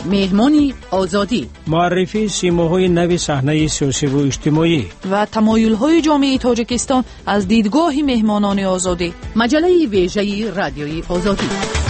مهمانی آزادی، معرفی سیماهای نوی صحنه سیاسی و اجتماعی و تمایل‌های جامعه تاجیکستان از دیدگاه مهمانان آزادی. مجله ویژه رادیوی آزادی.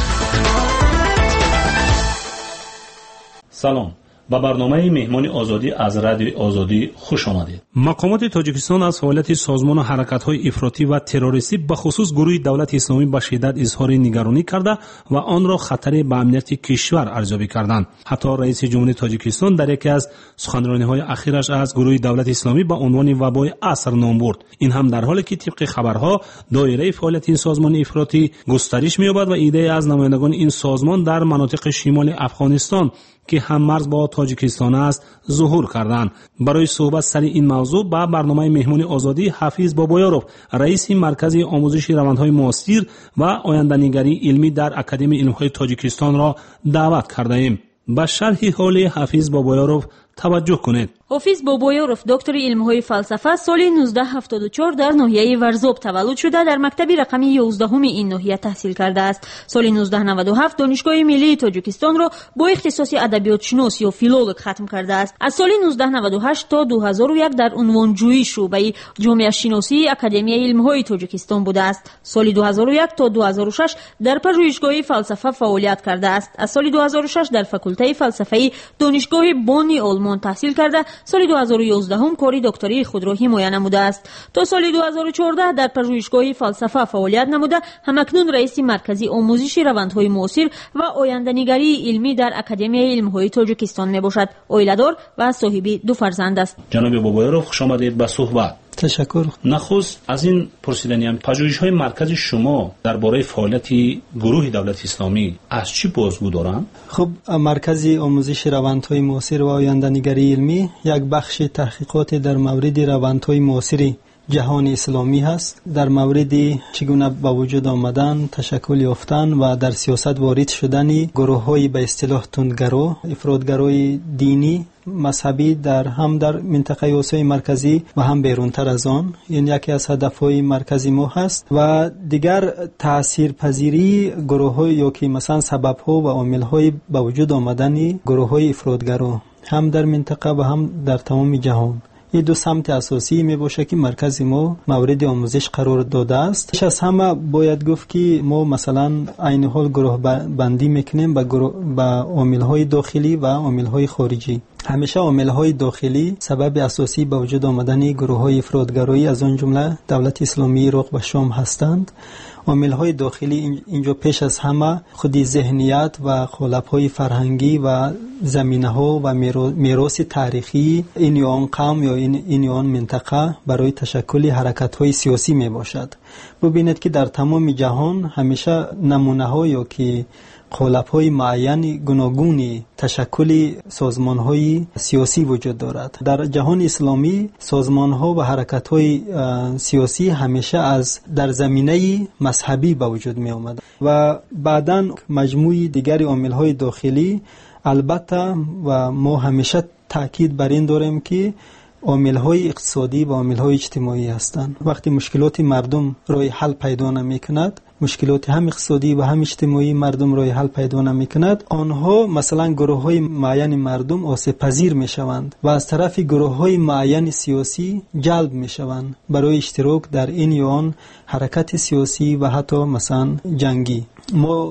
سلام، با برنامه مهمانی آزادی از رادیوی آزادی خوش آمدید. مقامات تاجیکستان از فعالیت سازمان و حرکت‌های افراطی و تروریستی به خصوص گروه دولت اسلامی به شدت اظهار نگرانی کرده و آن را خطری به امنیت کشور ارزیابی کردند. حتی رئیس جمهوری تاجیکستان در یکی از سخنرانی‌های اخیرش از گروه دولت اسلامی به عنوان وبای عصر نام برد. این هم در حالی که طبق خبرها دایره فعالیت این سازمان افراطی گسترش می‌یابد و ایده از نمایندگان این سازمان در مناطق شمال افغانستان که هم مرز با تاجیکستان است ظهور کردند. برای صحبت سر این موضوع با برنامه مهمانی آزادی حفیظ بابایاروف، رئیس مرکز آموزش روندهای معاصر و آینده‌نگری علمی در اکادمی علم‌های تاجیکستان را دعوت کرده ایم. با شرح حال حفیظ بابایاروف توجه کنید. حافظ بابایاروف دکتر علم‌های فلسفه سال 1974 در ناحیه ورزوب تولد شده در مکتب رقم 11 این ناحیه تحصیل کرده است. سال 1997 دانشگاه ملی تاجیکستان را با اختصاص ادبیات شناس یا فیلولوگ ختم کرده است. از سال 1998 تا 2001 در عنوانجویی شعبه جامعه شناسی اکادمی علم‌های تاجیکستان بوده است. سال 2001 تا 2006 در پژوهشگاه فلسفه فعالیت کرده است. از سال 2006 در فاکولته فلسفه دانشگاه بونی آلمان تحصیل کرده. سال 2011 هم کاری دکتری خود را حمایت نموده است. تا سال 2014 در پژوهشگاه فلسفه فعالیت نموده، همکنون رئیس مرکزی آموزش روندهای معاصر و آینده‌نگری علمی در اکادمی علم‌های تاجیکستان میباشد. عائله‌دار و صاحب 2 فرزند است. جناب بابایاروف، خوش آمدید به صحبت. تشکر. نخست از این پرسیدنیم، پژوهش‌های مرکز شما درباره فعالیت گروه دولت اسلامی از چی بازگو دارند؟ خب، مرکز آموزش روندهای معاصر و آینده‌نگری علمی یک بخش تحقیقات در مورد روندهای معاصر جهان اسلامی هست، در مورد چگونه با وجود آمدن، تشکل یافتن و در سیاست وارد شدن گروه‌های به اصطلاح تندگرا، افراطگرای دینی مذهبی در منطقه آسیای مرکزی و هم بیرونتر از آن. این یکی از هدفهای مرکزی ما هست. و دیگر تاثیرپذیری گروه‌های یا که مثلا سبب‌ها و عامل‌های به وجود آمدن گروه‌های افراطگرا هم در منطقه و هم در تمام جهان. این 2 سمت اساسی می باشه که مرکز ما مورد آموزش قرار داده است. پیش از همه باید گفت که ما مثلا عین حال گروه بندی میکنیم به عامل‌های داخلی و عامل‌های خارجی. همیشه عامل‌های داخلی سبب اساسی به وجود آمدن گروه‌های افراطگرایی از آن جمله دولت اسلامی عراق و شام هستند. عامل‌های داخلی اینجا پیش از همه خودی ذهنیت و خلاف‌های فرهنگی و زمینه‌ها و میراث تاریخی این یا آن قوم یا این یا آن منطقه برای تشکل حرکت‌های سیاسی میباشد. ببینید که در تمام جهان همیشه نمونه‌ها یا که خلاف‌های معین گوناگونی تشکل سازمان‌های سیاسی وجود دارد. در جهان اسلامی سازمان‌ها و حرکت‌های سیاسی همیشه در زمینه مذهبی به وجود می آمد و بعداً مجموعی دیگر عامل‌های داخلی. البته و ما همیشه تاکید بر این داریم که عامل‌های اقتصادی و عامل‌های اجتماعی هستند. وقتی مشکلات مردم راه حل پیدا نمی‌کند، مشکلات هم اقتصادی و هم اجتماعی مردم راه حل پیدا نمی‌کند، آنها مثلا گروه‌های معین مردم آسیب پذیر می‌شوند و از طرف گروه‌های معین سیاسی جلب می‌شوند برای اشتراک در این یا آن حرکت سیاسی و حتی مثلا جنگی. ما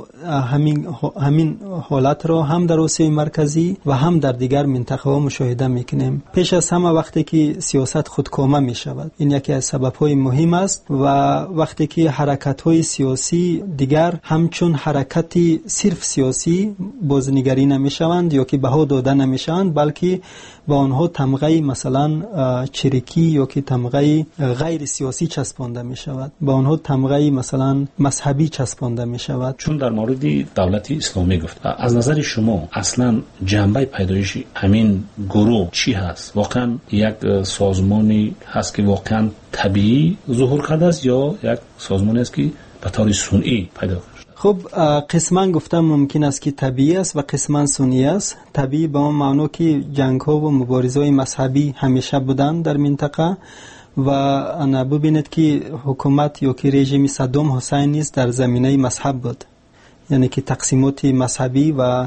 همین حالت را هم در آسیای مرکزی و هم در دیگر منطقه‌ها مشاهده می‌کنیم. پیش از همه وقتی که سیاست خودکامه می‌شود، این یکی از سبب‌های مهم است و وقتی که حرکت‌های سیاسی دیگر همچون حرکتی صرف سیاسی بازنگری نمی‌شوند یا که بها داده نمی‌شوند، بلکه با آنها تمغه مثلا چریکی یا که تمغه غیر سیاسی چسبانده می‌شود، با آنها تمغه مثلا مذهبی چسبانده می‌شود. چون در مورد دولت اسلامی گفت، از نظر شما اصلا جنبه پیدایش همین گروه چی هست؟ واقعا یک سازمانی هست که واقعا طبیعی ظهور کرده است یا یک سازمانی است که به طور صنعی پیدا شده؟ خب قسمان گفتم ممکن است که طبیعی است و قسمان صنعی است. طبیعی به اون معنی که جنگ‌ها و مبارزه‌های مذهبی همیشه بودند در منطقه و انا ببینید که حکومت یا که رژیم صدام حسین نیز در زمینه مذهب بود، یعنی که تقسیمات مذهبی و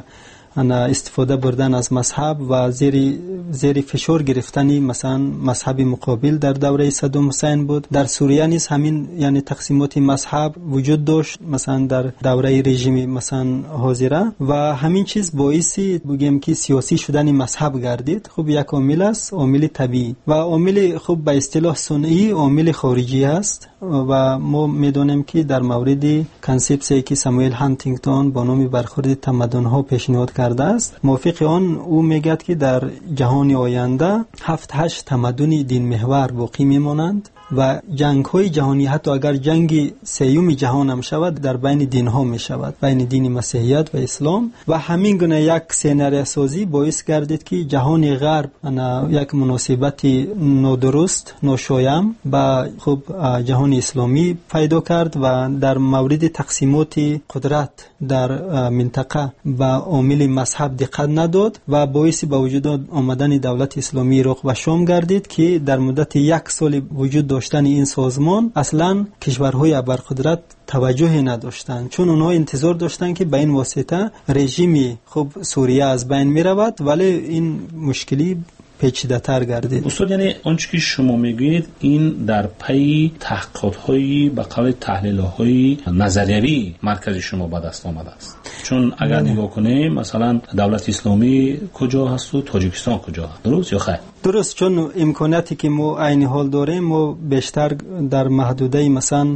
استفاده بردن از مذهب و زیر فشار گرفتن مثلا مذهب مقابل در دوره صدام حسین بود. در سوریه نیز همین یعنی تقسیمات مذهب وجود داشت مثلا در دوره رژیم مثلا حاضره و همین چیز باعثی بگیم که سیاسی شدن مذهب گردید. خب یک عامل است، عامل طبیعی و عامل خب به اصطلاح صنعی عامل خارجی است و ما میدونیم که در مورد کانسپسی که ساموئل هانتینگتون با نام برخورد تمدن‌ها پیشنهاد کرده است، موافق آن او میگد که در جهان آینده 7-8 تمدن دین محور باقی میمانند و جنگ‌های جهانی حتی اگر جنگ سیوم جهان هم شود در بین دین‌ها می‌شود، بین دین مسیحیت و اسلام و همین گونه یک سناریو سازی باعث گردید که جهان غرب یک مناسبت نادرست ناشایان با خب جهان اسلامی پیدا کرد و در مورد تقسیمات قدرت در منطقه با عامل مذهب دقت نداد و باعث به وجود آمدن دولت اسلامی عراق و شام گردید که در مدت یک سال وجود داشتن این سازمان اصلا کشورهای ابرقدرت توجه نداشتند، چون اونها انتظار داشتند که به این واسطه رژیم خب سوریه از بین می رود، ولی این مشکلی پیچیده‌تر گردید. استاد یعنی آنچه که شما میگویید این در پی تحقیقات‌هایی به قول تحلیل‌های نظریوی مرکز شما به دست آمده است، چون اگر نگاه کنیم مثلا دولت اسلامی کجا هست و تاجیکستان کجا هست، درست یا خیر؟ درست، چون امکاناتی که ما عین حال داریم ما بیشتر در محدوده مثلا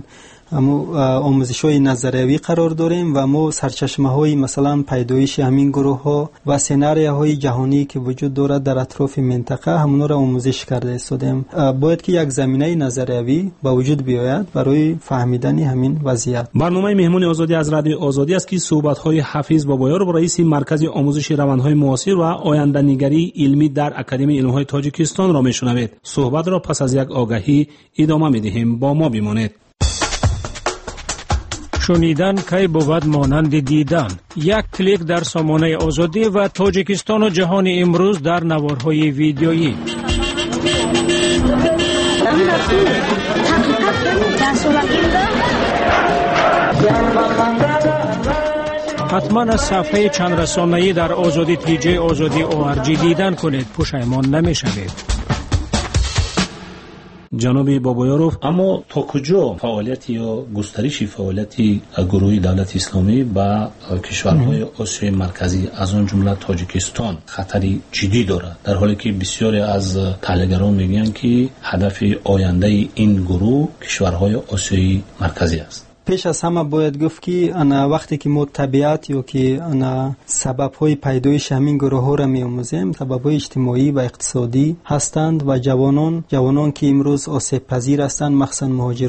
آموزش‌های نظریوی قرار داریم و ما سرچشمه‌های مثلا پیدایش همین گروه‌ها و سناریوهای جهانی که وجود دارد در اطراف منطقه همونا را آموزش کرده استادیم. باید که یک زمینه نظریوی با وجود بیاید برای فهمیدن همین وضعیت. برنامه مهمون آزادی از رادیو آزادی است که صحبت‌های حفیظ بابایار با رئیس مرکز آموزش روندهای معاصر و آینده‌نگری علمی در اکادمی علوم‌های تاجیکستان را میشنوید. صحبت را پس از یک آگهی ادامه می‌دهیم. با ما بمانید. شنیدن کی بود مانند دیدن. یک کلیک در سامانه آزادی و تاجیکستان و جهان امروز در نوارهای ویدیویی. حتما از صفحه چند رسانه‌ای در آزادی تیجی آزادی ORG دیدن کنید، پشیمان نمی‌شوید. جناب بابایاروف، اما تا کجا فعالیت یا گسترش فعالیت گروه دولت اسلامی با کشورهای آسیای مرکزی از آن جمله تاجیکستان خطری جدی دارد، در حالی که بسیاری از تحلیلگران میگن که هدف آینده این گروه کشورهای آسیای مرکزی است؟ پیش از همه باید گفت که وقتی که ما طبیعت یا که سبب‌های پیدایش همین گروه‌ها را می‌آموزیم، سبب‌های اجتماعی و اقتصادی هستند و جوانان که امروز آسیب پذیر هستند، مخصوصاً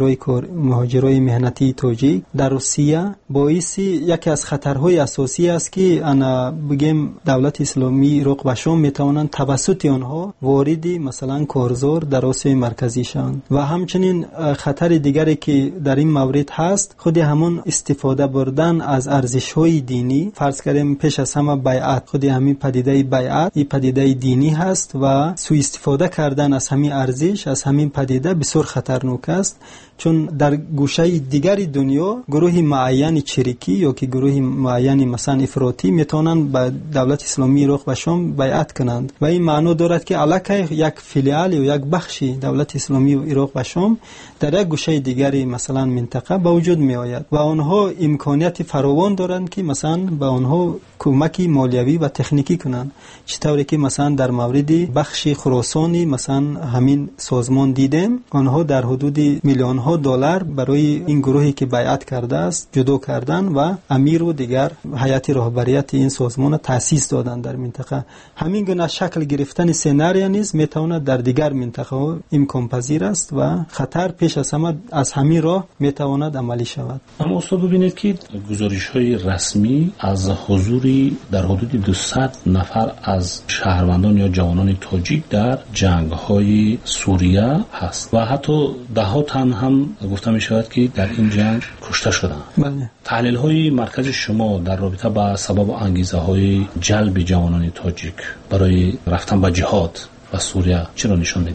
مهاجرای مهنتی تاجیک در روسیه، باعث یکی از خطرهای اساسی است که بگیم دولت اسلامی عراق و شام می‌توانند توسط آنها وارد مثلا کارزار در آسیای مرکزی شوند و همچنین خطر دیگری که در این مورد هست خود همون استفاده بردن از ارزش‌های دینی. فرض کنیم پیش از همه بیعت، خود همین پدیده بیعت این پدیده دینی هست و سوء استفاده کردن از همین ارزش، از همین پدیده بسیار خطرناک است، چون در گوشه دیگر دنیا گروه معین چریکی یا که گروه معین مثلا افراطی میتونن به دولت اسلامی عراق و شام بیعت کنند و این معنی دارد که علاقه یک فیلیال یا یک بخشی دولت اسلامی عراق و شام در یک گوشه دیگری مثلا منطقه به وجود می آید و آنها امکانیت فراوان دارند که مثلا به آنها کمکی مالیوی و تکنیکی کنند، چطوری که مثلا در مورد بخش خراسانی مثلا همین سازمان دیدیم آنها در حدود میلیون ها دلار برای این گروهی که بیعت کرده است جدا کردن و امیر و دیگر هیئت رهبریت این سازمان تأسیس دادن در منطقه. همین گونه شکل گرفتن سناریو نیز میتواند در دیگر منطقه امکان پذیر است و خطر پیش از همه از همین راه میتواند عملی شود. اما استاد ببینید که گزارش‌های رسمی از حضوری در حدود 200 نفر از شهروندان یا جوانان تاجیک در جنگ‌های سوریه هست و حتی ده‌ها تن هم گفته می شود که در این جنگ کشته شدند. بله. تحلیل‌های مرکز شما در رابطه با سبب و انگیزه‌های جلب جوانان تاجیک برای رفتن به جهاد و سوریه چرا نشان می‌دهد؟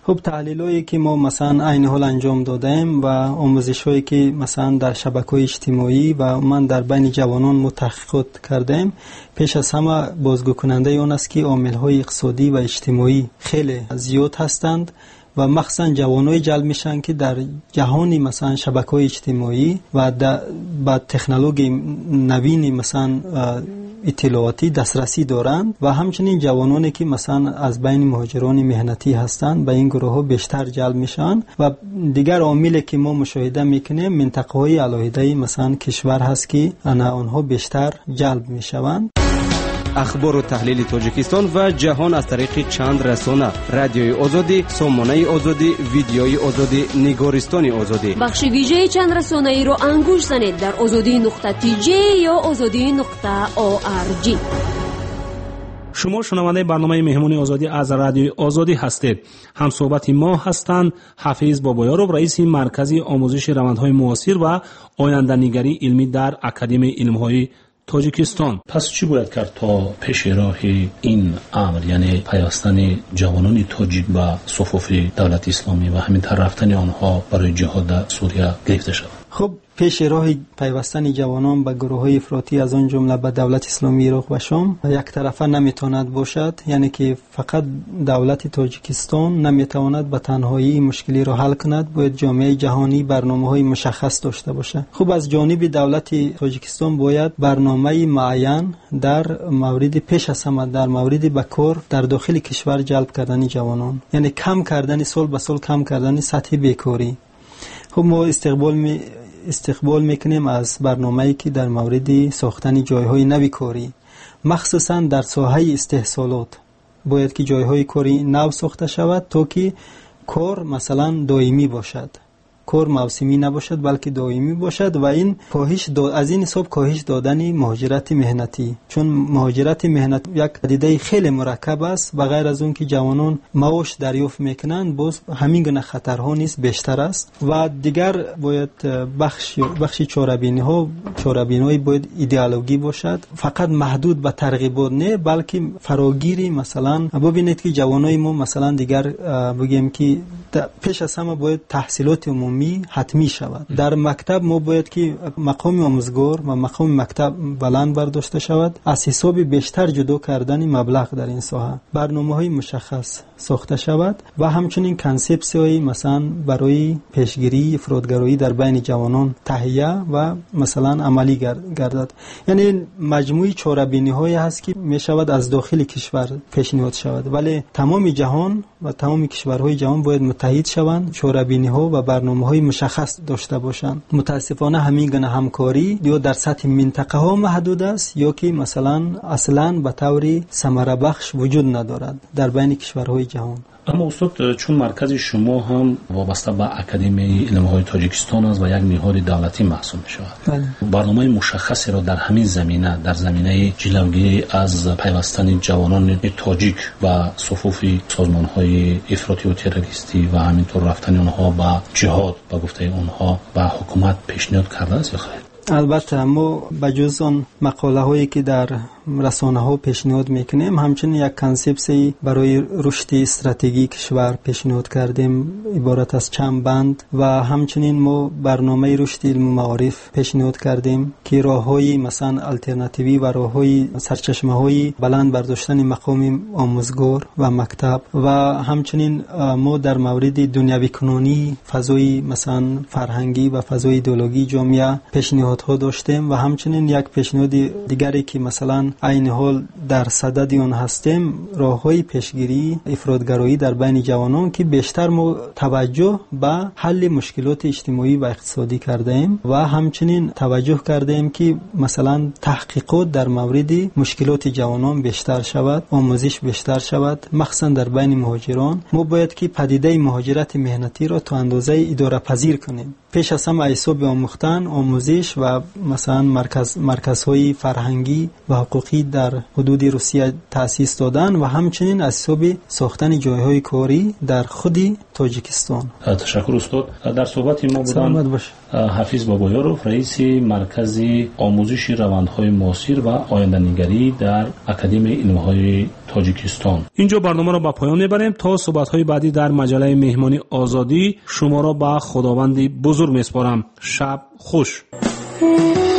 خب تحلیلایی که ما مثلا عین حال انجام دادیم و آموزش‌هایی که مثلا در شبکه‌های اجتماعی و من در بین جوانان تحقیقات کردیم، پیش از همه بازگو کننده اون است که عامل‌های اقتصادی و اجتماعی خیلی زیاد هستند و مخصوصا جوانای جلب میشن که در جهانی مثلا شبکه‌های اجتماعی و با تکنولوژی نوین مثلا اطلاعاتی دسترسی دارند و همچنین جوانانی که مثلا از بین مهاجران مهنتی هستند به این گروه ها بیشتر جلب میشن و دیگر عاملی که ما مشاهده میکنیم منطقه‌های علاهده مثلا کشور هست که آنها بیشتر جلب میشوند. اخبار و تحلیل تاجیکستان و جهان از طریق چند رسانه: رادیوی آزادی، سامانه آزادی، ویدیوی آزادی، نگارستان آزادی. بخش ویژه چند رسانه ای رو انگوش زنید در azadi.tj یا azadi.org. شما شنونده برنامه مهمون آزادی از رادیوی آزادی هستید. هم صحبت ما هستند حفیظ بابایارو، رئیس مرکز آموزش روندهای معاصر و آینده‌نگری علمی در اکادمی علم‌های تاجیکستان. پس چی باید کرد تا پیش راه این امر، یعنی پیوستن جوانان تاجیک به صفوف دولت اسلامی و همین رفتن آنها برای جهاد در سوریه گرفته شود؟ خب پیش راه پیوستن جوانان به گروه‌های افراطی از آن جمله به دولت اسلامی عراق و شام یک طرفه نمیتواند باشد، یعنی که فقط دولت تاجیکستان نمیتواند به تنهایی مشکلی را حل کند، باید جامعه جهانی برنامه‌های مشخص داشته باشد. خب از جانب دولت تاجیکستان باید برنامه معین در مورد پیش از همه در مورد به کار در داخل کشور جلب کردن جوانان، یعنی کم کردن سال به سال کم کردن سطح بیکاری. خب ما استقبال میکنیم از برنامه‌ای که در مورد ساختن جایهای نوی کاری، مخصوصا در ساحه استحصالات باید که جایهای کاری نو ساخته شود تا که کار مثلا دائمی باشد، کار موسمی نباشد بلکه دائمی باشد و این از این حساب کاهش دادن مهاجرت مهنتی، چون مهاجرت مهنت یک پدیده خیلی مرکب است. بغیر از اون که جوانان معاش دریافت میکنن، باز همین گونه خطرها نیست بیشتر است. و دیگر باید بخش چاره‌بینی باید ایدئولوژی باشد، فقط محدود به ترغیبات نه بلکه فراگیری. مثلا ببینید که جوانای ما مثلا دیگر بگیم که پیش از همه باید تحصیلات عمومی حتمی شود. در مکتب ما باید که مقام آموزگار و مقام مکتب بلند برداشته شود، از حساب بیشتر جدا کردن مبلغ در این ساحه برنامه‌های مشخص ساخته شود و همچنین کانسپسی‌های مثلا برای پیشگیری افراطگرایی در بین جوانان تهیه و مثلا عملی گردد. یعنی مجموعی چاره‌بینی‌هایی هست که می شود از داخل کشور پیشنهاد شود، ولی تمام جهان و تمام کشورهای جهان باید متحد شوند، چاره‌بینی‌ها و برنامه‌های مشخص داشته باشند. متاسفانه همین گونه همکاری یا در سطح منطقه ها محدود است یا که مثلا اصلاً به طور ثمره بخش وجود ندارد در بین کشورهای جهان. اما استاد، چون مرکز شما هم وابسته به اکادمی علم‌های تاجیکستان است و یک نهاد دولتی محسوب می‌شود، برنامه مشخصی را در همین زمینه، در زمینه جلوگیری از پیوستن جوانان تاجیک و صفوف سازمان‌های افراطی و تروریستی و همینطور رفتن آنها به جهاد به گفته آنها به حکومت پیشنهاد کرده است یا خیر؟ البته ما بجز آن مقاله هایی که در رسانه ها پیشنهاد میکنیم، همچنین یک کانسپسی برای رشد استراتژی کشور پیشنهاد کردیم عبارت از چند بند و همچنین ما برنامه رشد علم و معارف پیشنهاد کردیم که راههای مثلا الटरनेटिव्ی و راههای سرچشمه‌های بلند برداشتن مقام آموزگار و مکتب و همچنین ما در مورد دنیوی کنونی، فضای مثلا فرهنگی و فضای ایدئولوژی جامعه پیشنهادها داشتیم و همچنین یک پیشنهاد دیگری که مثلا عین حال در صدد اون هستیم، راههای پیشگیری افراطگرایی در بین جوانان که بیشتر ما توجه به حل مشکلات اجتماعی و اقتصادی کرده ایم و همچنین توجه کرده ایم که مثلا تحقیقات در مورد مشکلات جوانان بیشتر شود، آموزش بیشتر شود، مخصوصا در بین مهاجران. ما باید که پدیده مهاجرت مهنتی را تا اندازه اداره پذیر کنیم. پیش از همه حساب آموختن، آموزش و مثلا مرکزهای فرهنگی و حقوقی در حدود روسیه تأسیس دادن و همچنین از حساب ساختن جایهای کاری در خود تاجیکستان. تشکر استاد. در صحبت ما بودن حفیظ بابایارو، رئیس مرکز آموزش روندهای معاصر و آینده‌نگری در اکادمی علم‌های تاجیکستان. اینجا برنامه را به پایان میبریم. تا صحبت‌های بعدی در مجله مهمانی آزادی شما را به خداوند بزرگ میسپارم. شب خوش.